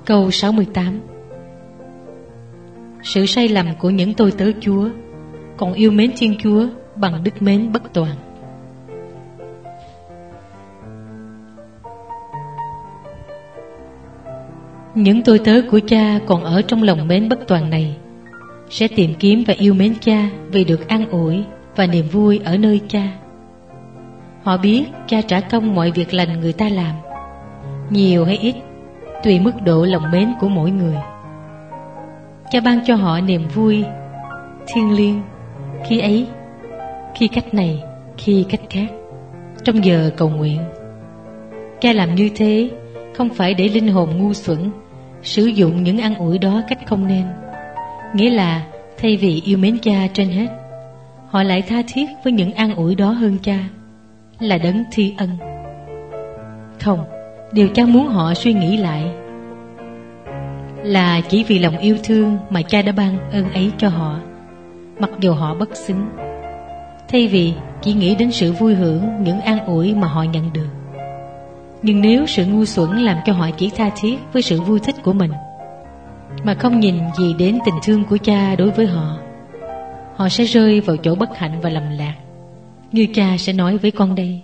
Câu 68. Sự sai lầm của những tôi tớ Chúa còn yêu mến Thiên Chúa bằng đức mến bất toàn. Những tôi tớ của Cha còn ở trong lòng mến bất toàn này sẽ tìm kiếm và yêu mến Cha vì được an ủi và niềm vui ở nơi Cha. Họ biết Cha trả công mọi việc lành người ta làm, nhiều hay ít, tùy mức độ lòng mến của mỗi người. Cha ban cho họ niềm vui thiêng liêng, khi ấy, khi cách này, khi cách khác, trong giờ cầu nguyện. Cha làm như thế không phải để linh hồn ngu xuẩn sử dụng những an ủi đó cách không nên. Nghĩa là thay vì yêu mến Cha trên hết, họ lại tha thiết với những an ủi đó hơn Cha, là đấng thi ân. Không, điều Cha muốn họ suy nghĩ lại là chỉ vì lòng yêu thương mà Cha đã ban ơn ấy cho họ, mặc dù họ bất xứng, thay vì chỉ nghĩ đến sự vui hưởng những an ủi mà họ nhận được. Nhưng nếu sự ngu xuẩn làm cho họ chỉ tha thiết với sự vui thích của mình, mà không nhìn gì đến tình thương của Cha đối với họ, họ sẽ rơi vào chỗ bất hạnh và lầm lạc, như Cha sẽ nói với con đây.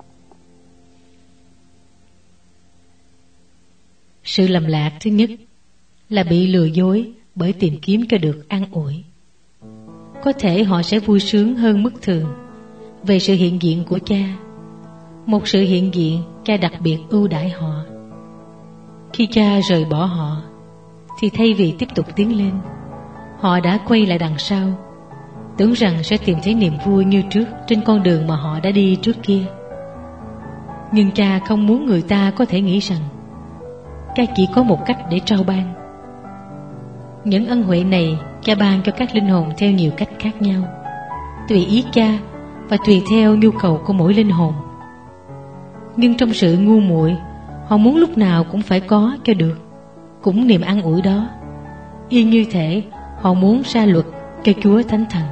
Sự lầm lạc thứ nhất là bị lừa dối bởi tìm kiếm cho được an ủi. Có thể họ sẽ vui sướng hơn mức thường về sự hiện diện của Cha, một sự hiện diện Cha đặc biệt ưu đãi họ. Khi Cha rời bỏ họ, thì thay vì tiếp tục tiến lên, họ đã quay lại đằng sau, tưởng rằng sẽ tìm thấy niềm vui như trước trên con đường mà họ đã đi trước kia. Nhưng Cha không muốn người ta có thể nghĩ rằng Cha chỉ có một cách để trao ban. Những ân huệ này Cha ban cho các linh hồn theo nhiều cách khác nhau, tùy ý Cha và tùy theo nhu cầu của mỗi linh hồn. Nhưng trong sự ngu muội, họ muốn lúc nào cũng phải có cho được cũng niềm an ủi đó, y như thể họ muốn ra luật cho Chúa Thánh Thần.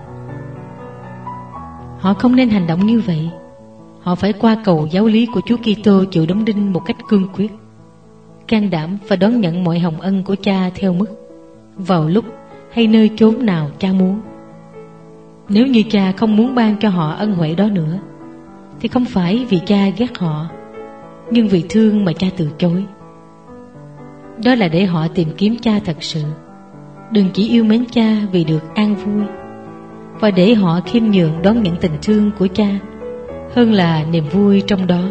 Họ không nên hành động như vậy. Họ phải qua cầu giáo lý của Chúa Kitô chịu đóng đinh một cách cương quyết, can đảm và đón nhận mọi hồng ân của Cha theo mức, vào lúc hay nơi chốn nào Cha muốn. Nếu như Cha không muốn ban cho họ ân huệ đó nữa, thì không phải vì Cha ghét họ, nhưng vì thương mà Cha từ chối. Đó là để họ tìm kiếm Cha thật sự, đừng chỉ yêu mến Cha vì được an vui, và để họ khiêm nhường đón nhận tình thương của Cha hơn là niềm vui trong đó.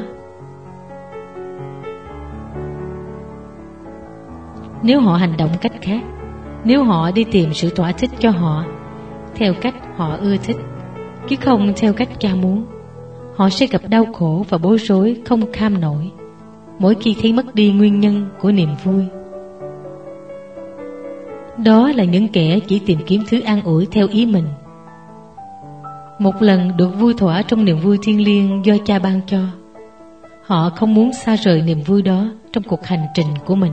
Nếu họ hành động cách khác, nếu họ đi tìm sự thỏa thích cho họ theo cách họ ưa thích, chứ không theo cách Cha muốn, họ sẽ gặp đau khổ và bối rối không kham nổi mỗi khi thấy mất đi nguyên nhân của niềm vui. Đó là những kẻ chỉ tìm kiếm thứ an ủi theo ý mình. Một lần được vui thỏa trong niềm vui thiêng liêng do Cha ban cho, họ không muốn xa rời niềm vui đó trong cuộc hành trình của mình.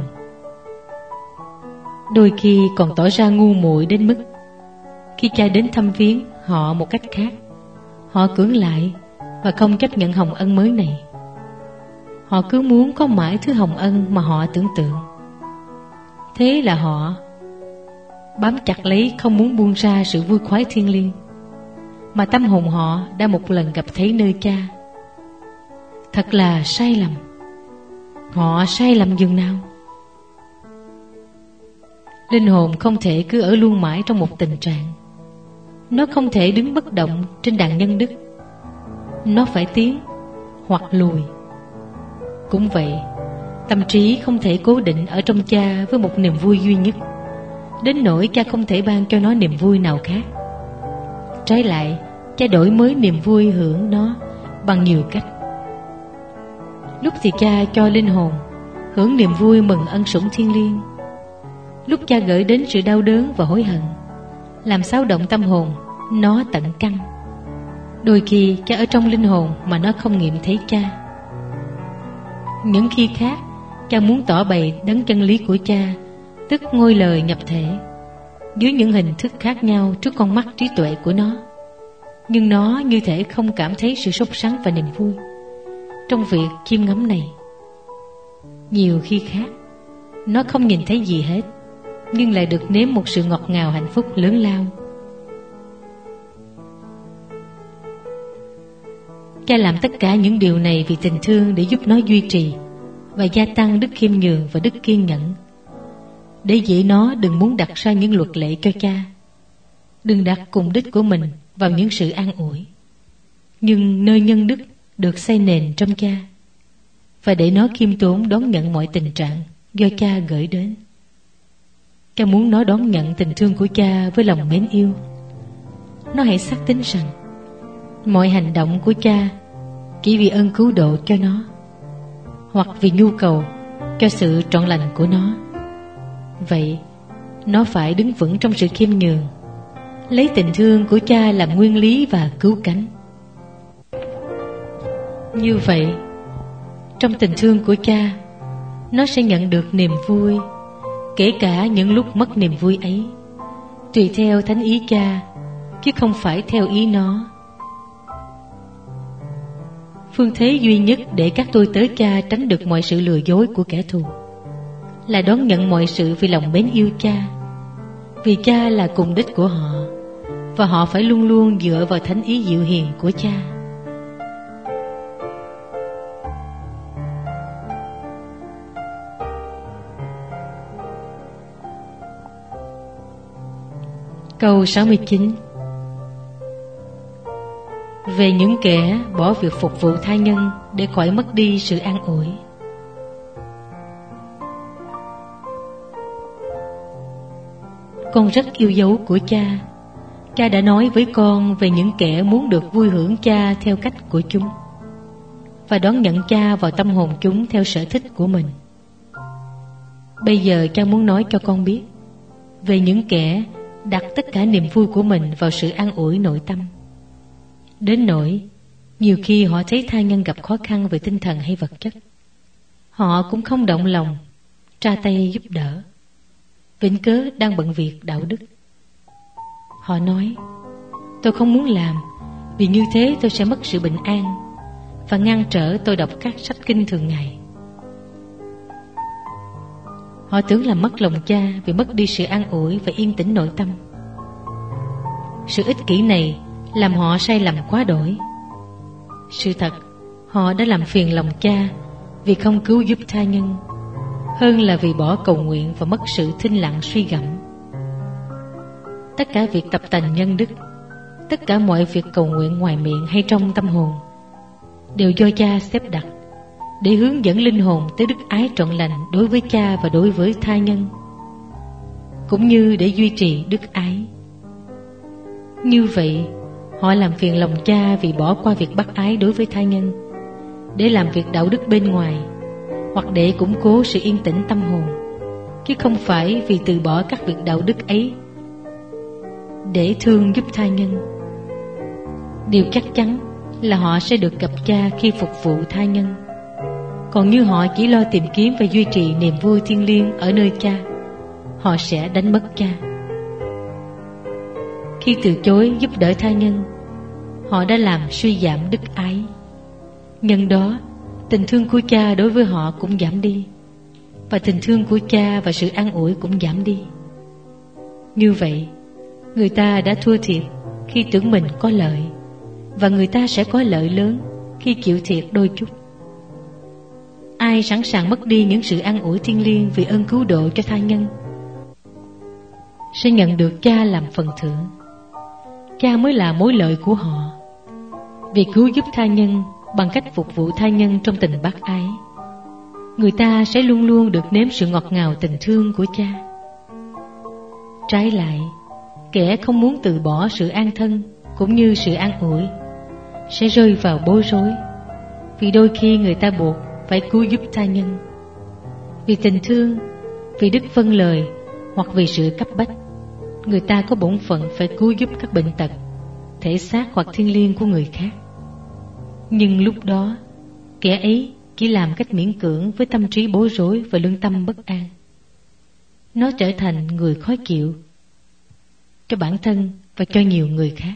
Đôi khi còn tỏ ra ngu muội đến mức khi Cha đến thăm viếng họ một cách khác, họ cưỡng lại và không chấp nhận hồng ân mới này. Họ cứ muốn có mãi thứ hồng ân mà họ tưởng tượng. Thế là họ bám chặt lấy, không muốn buông ra sự vui khoái thiêng liêng mà tâm hồn họ đã một lần gặp thấy nơi Cha. Thật là sai lầm. Họ sai lầm dường nào? Linh hồn không thể cứ ở luôn mãi trong một tình trạng. Nó không thể đứng bất động trên đàn nhân đức. Nó phải tiến hoặc lùi. Cũng vậy, tâm trí không thể cố định ở trong Cha với một niềm vui duy nhất, đến nỗi Cha không thể ban cho nó niềm vui nào khác. Trái lại, Cha đổi mới niềm vui hưởng nó bằng nhiều cách. Lúc thì Cha cho linh hồn hưởng niềm vui mừng ân sủng thiêng liêng. Lúc Cha gửi đến sự đau đớn và hối hận, làm xáo động tâm hồn nó tận căn. Đôi khi Cha ở trong linh hồn mà nó không nghiệm thấy Cha. Những khi khác, Cha muốn tỏ bày đấng chân lý của Cha, tức ngôi lời nhập thể, dưới những hình thức khác nhau trước con mắt trí tuệ của nó. Nhưng nó như thể không cảm thấy sự sốt sắng và niềm vui trong việc chiêm ngắm này. Nhiều khi khác, Nó không nhìn thấy gì hết, nhưng lại được nếm một sự ngọt ngào hạnh phúc lớn lao. Cha làm tất cả những điều này vì tình thương, để giúp nó duy trì và gia tăng đức khiêm nhường và đức kiên nhẫn, để dạy nó đừng muốn đặt ra những luật lệ cho cha, đừng đặt cùng đích của mình vào những sự an ủi, nhưng nơi nhân đức được xây nền trong cha, và để nó khiêm tốn đón nhận mọi tình trạng do cha gửi đến. Cha muốn nó đón nhận tình thương của cha với lòng mến yêu. Nó hãy xác tín rằng mọi hành động của cha chỉ vì ơn cứu độ cho nó, hoặc vì nhu cầu cho sự trọn lành của nó. Vậy nó phải đứng vững trong sự khiêm nhường, lấy tình thương của cha làm nguyên lý và cứu cánh. Như vậy, trong tình thương của cha, nó sẽ nhận được niềm vui, kể cả những lúc mất niềm vui ấy, tùy theo thánh ý cha, chứ không phải theo ý nó. Phương thế duy nhất để các tôi tớ cha tránh được mọi sự lừa dối của kẻ thù là đón nhận mọi sự vì lòng mến yêu cha, vì cha là cùng đích của họ, và họ phải luôn luôn dựa vào thánh ý dịu hiền của cha. Câu 69. Về những kẻ bỏ việc phục vụ tha nhân để khỏi mất đi sự an ủi. Con rất yêu dấu của cha. Cha đã nói với con về những kẻ muốn được vui hưởng cha theo cách của chúng, và đón nhận cha vào tâm hồn chúng theo sở thích của mình. Bây giờ cha muốn nói cho con biết về những kẻ đặt tất cả niềm vui của mình vào sự an ủi nội tâm, đến nỗi nhiều khi họ thấy tha nhân gặp khó khăn về tinh thần hay vật chất, họ cũng không động lòng ra tay giúp đỡ, vĩnh cớ đang bận việc đạo đức. Họ nói: tôi không muốn làm, vì như thế tôi sẽ mất sự bình an và ngăn trở tôi đọc các sách kinh thường ngày. Họ tưởng làm mất lòng cha vì mất đi sự an ủi và yên tĩnh nội tâm. Sự ích kỷ này làm họ sai lầm quá đổi. Sự thật, họ đã làm phiền lòng cha vì không cứu giúp tha nhân, hơn là vì bỏ cầu nguyện và mất sự thinh lặng suy gẫm. Tất cả việc tập tành nhân đức, tất cả mọi việc cầu nguyện ngoài miệng hay trong tâm hồn, đều do cha xếp đặt để hướng dẫn linh hồn tới đức ái trọn lành đối với cha và đối với tha nhân, cũng như để duy trì đức ái. Như vậy, họ làm phiền lòng cha vì bỏ qua việc bác ái đối với tha nhân để làm việc đạo đức bên ngoài, hoặc để củng cố sự yên tĩnh tâm hồn, chứ không phải vì từ bỏ các việc đạo đức ấy để thương giúp tha nhân. Điều chắc chắn là họ sẽ được gặp cha khi phục vụ tha nhân. Còn như họ chỉ lo tìm kiếm và duy trì niềm vui thiêng liêng ở nơi cha, họ sẽ đánh mất cha. Khi từ chối giúp đỡ tha nhân, họ đã làm suy giảm đức ái. Nhân đó, tình thương của cha đối với họ cũng giảm đi, và tình thương của cha và sự an ủi cũng giảm đi. Như vậy, người ta đã thua thiệt khi tưởng mình có lợi, và người ta sẽ có lợi lớn khi chịu thiệt đôi chút. Ai sẵn sàng mất đi những sự an ủi thiêng liêng vì ơn cứu độ cho tha nhân sẽ nhận được cha làm phần thưởng. Cha mới là mối lợi của họ. Vì cứu giúp tha nhân bằng cách phục vụ tha nhân trong tình bác ái, người ta sẽ luôn luôn được nếm sự ngọt ngào tình thương của cha. Trái lại, kẻ không muốn từ bỏ sự an thân cũng như sự an ủi sẽ rơi vào bối rối, vì đôi khi người ta buộc phải cứu giúp tha nhân vì tình thương, vì đức vâng lời, hoặc vì sự cấp bách. Người ta có bổn phận phải cứu giúp các bệnh tật, thể xác hoặc thiêng liêng của người khác. Nhưng lúc đó, kẻ ấy chỉ làm cách miễn cưỡng với tâm trí bối rối và lương tâm bất an. Nó trở thành người khó chịu cho bản thân và cho nhiều người khác.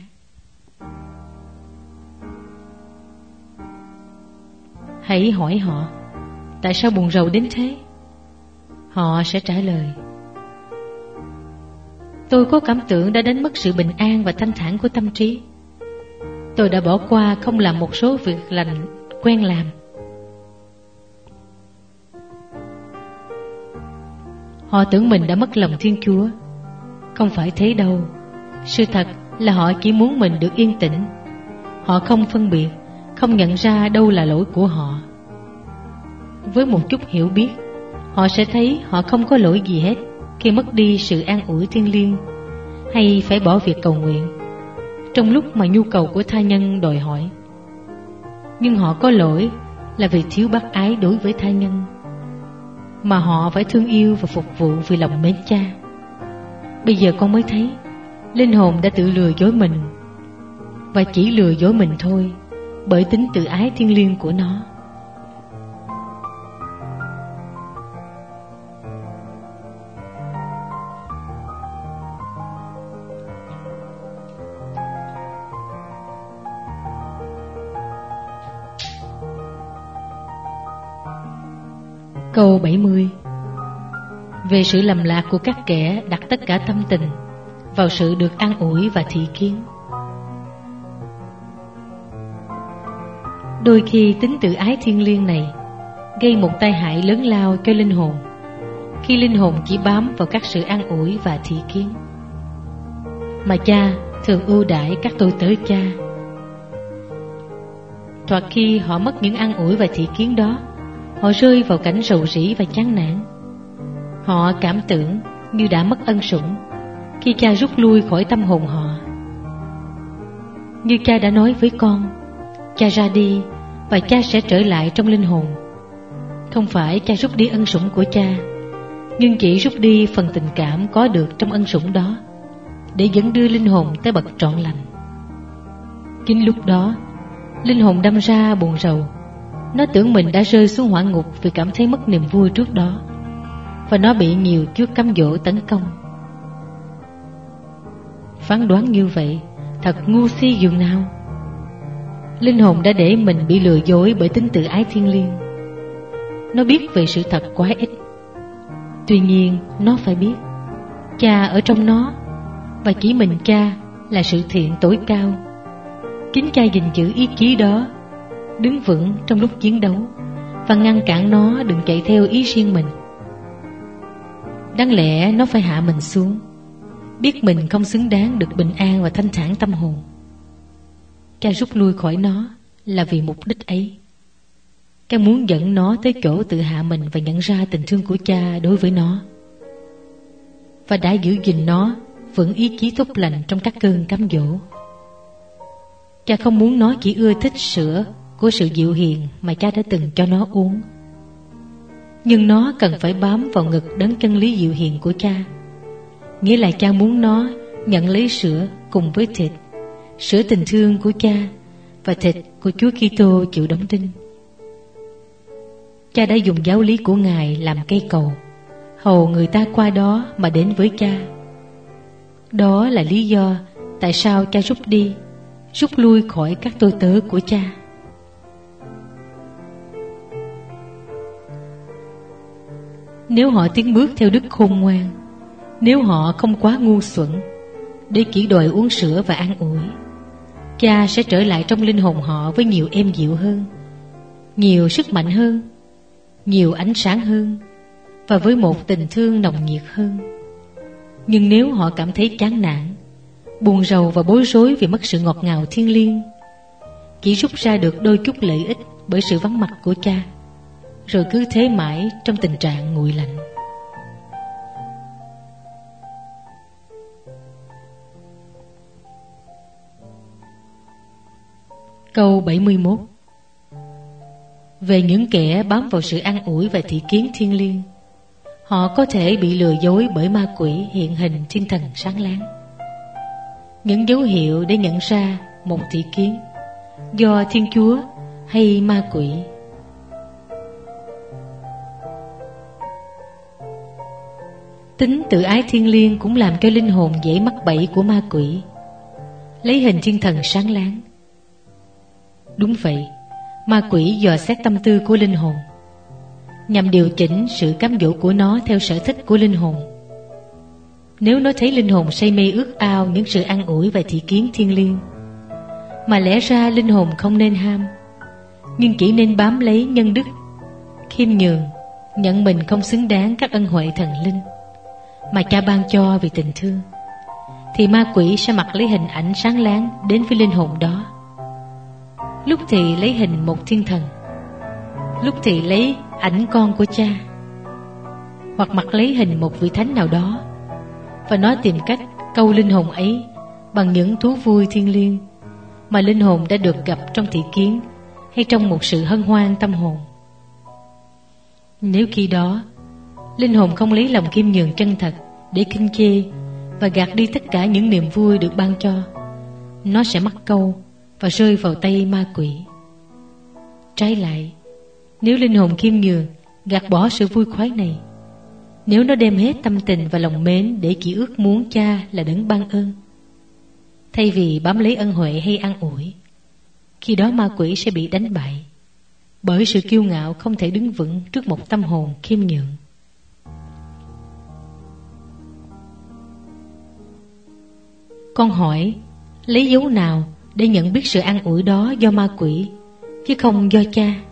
Hãy hỏi họ, tại sao buồn rầu đến thế? Họ sẽ trả lời: tôi có cảm tưởng đã đánh mất sự bình an và thanh thản của tâm trí. Tôi đã bỏ qua không làm một số việc lành quen làm. Họ tưởng mình đã mất lòng Thiên Chúa. Không phải thế đâu. Sự thật là họ chỉ muốn mình được yên tĩnh. Họ không phân biệt, không nhận ra đâu là lỗi của họ. Với một chút hiểu biết, họ sẽ thấy họ không có lỗi gì hết khi mất đi sự an ủi thiêng liêng, hay phải bỏ việc cầu nguyện trong lúc mà nhu cầu của tha nhân đòi hỏi. Nhưng họ có lỗi là vì thiếu bác ái đối với tha nhân, mà họ phải thương yêu và phục vụ vì lòng mến Cha. Bây giờ con mới thấy linh hồn đã tự lừa dối mình, và chỉ lừa dối mình thôi, bởi tính tự ái thiêng liêng của nó. Câu 70. Về sự lầm lạc của các kẻ đặt tất cả tâm tình vào sự được an ủi và thị kiến. Đôi khi tính tự ái thiêng liêng này gây một tai hại lớn lao cho linh hồn, khi linh hồn chỉ bám vào các sự an ủi và thị kiến mà Cha thường ưu đãi các tôi tớ Cha. Thoạt khi họ mất những an ủi và thị kiến đó, họ rơi vào cảnh rầu rĩ và chán nản. Họ cảm tưởng như đã mất ân sủng khi Cha rút lui khỏi tâm hồn họ. Như Cha đã nói với con, Cha ra đi và Cha sẽ trở lại trong linh hồn. Không phải Cha rút đi ân sủng của Cha, nhưng chỉ rút đi phần tình cảm có được trong ân sủng đó, để dẫn đưa linh hồn tới bậc trọn lành. Chính lúc đó, linh hồn đâm ra buồn rầu. Nó tưởng mình đã rơi xuống hỏa ngục vì cảm thấy mất niềm vui trước đó, và nó bị nhiều chuốc cám dỗ tấn công. Phán đoán như vậy thật ngu si dường nào. Linh hồn đã để mình bị lừa dối bởi tính tự ái thiêng liêng. Nó biết về sự thật quá ít. Tuy nhiên nó phải biết Cha ở trong nó, và chỉ mình Cha là sự thiện tối cao. Chính Cha gìn giữ ý chí đó, đứng vững trong lúc chiến đấu, và ngăn cản nó đừng chạy theo ý riêng mình. Đáng lẽ nó phải hạ mình xuống, biết mình không xứng đáng được bình an và thanh thản tâm hồn. Cha rút lui khỏi nó là vì mục đích ấy. Cha muốn dẫn nó tới chỗ tự hạ mình và nhận ra tình thương của Cha đối với nó, và đã giữ gìn nó vững ý chí tốt lành trong các cơn cám dỗ. Cha không muốn nó chỉ ưa thích sữa của sự dịu hiền mà Cha đã từng cho nó uống, nhưng nó cần phải bám vào ngực đấng chân lý dịu hiền của Cha. Nghĩa là Cha muốn nó nhận lấy sữa cùng với thịt, sữa tình thương của Cha và thịt của Chúa Kitô chịu đóng đinh. Cha đã dùng giáo lý của Ngài làm cây cầu, hầu người ta qua đó mà đến với Cha. Đó là lý do tại sao Cha rút lui khỏi các tôi tớ của Cha. Nếu họ tiến bước theo đức khôn ngoan, nếu họ không quá ngu xuẩn để chỉ đòi uống sữa và an ủi, Cha sẽ trở lại trong linh hồn họ với nhiều êm dịu hơn, nhiều sức mạnh hơn, nhiều ánh sáng hơn, và với một tình thương nồng nhiệt hơn. Nhưng nếu họ cảm thấy chán nản, buồn rầu và bối rối vì mất sự ngọt ngào thiêng liêng, chỉ rút ra được đôi chút lợi ích bởi sự vắng mặt của Cha, rồi cứ thế mãi trong tình trạng nguội lạnh. Câu 71. Về những kẻ bám vào sự an ủi và thị kiến thiêng liêng, họ có thể bị lừa dối bởi ma quỷ hiện hình thiên thần sáng láng. Những dấu hiệu để nhận ra một thị kiến do Thiên Chúa hay ma quỷ. Tính tự ái thiêng liêng cũng làm cho linh hồn dễ mắc bẫy của ma quỷ, lấy hình thiên thần sáng láng. Đúng vậy, ma quỷ dò xét tâm tư của linh hồn. nhằm điều chỉnh sự cám dỗ của nó theo sở thích của linh hồn. Nếu nó thấy linh hồn say mê ước ao những sự an ủi và thị kiến thiêng liêng, mà lẽ ra linh hồn không nên ham, nhưng chỉ nên bám lấy nhân đức, khiêm nhường, nhận mình không xứng đáng các ân huệ thần linh mà Cha ban cho vì tình thương, thì ma quỷ sẽ mặc lấy hình ảnh sáng láng đến với linh hồn đó. Lúc thì lấy hình một thiên thần, lúc thì lấy ảnh con của cha, hoặc mặc lấy hình một vị thánh nào đó, và nó tìm cách câu linh hồn ấy bằng những thú vui thiêng liêng mà linh hồn đã được gặp trong thị kiến hay trong một sự hân hoan tâm hồn. Nếu khi đó linh hồn không lấy lòng khiêm nhường chân thật để khinh chê và gạt đi tất cả những niềm vui được ban cho, nó sẽ mắc câu và rơi vào tay ma quỷ. Trái lại, nếu linh hồn khiêm nhường, gạt bỏ sự vui khoái này, nếu nó đem hết tâm tình và lòng mến để chỉ ước muốn cha là đấng ban ơn, thay vì bám lấy ân huệ hay an ủi, khi đó ma quỷ sẽ bị đánh bại, bởi sự kiêu ngạo không thể đứng vững trước một tâm hồn khiêm nhường. Con hỏi, lấy dấu nào để nhận biết sự an ủi đó do ma quỷ chứ không do cha?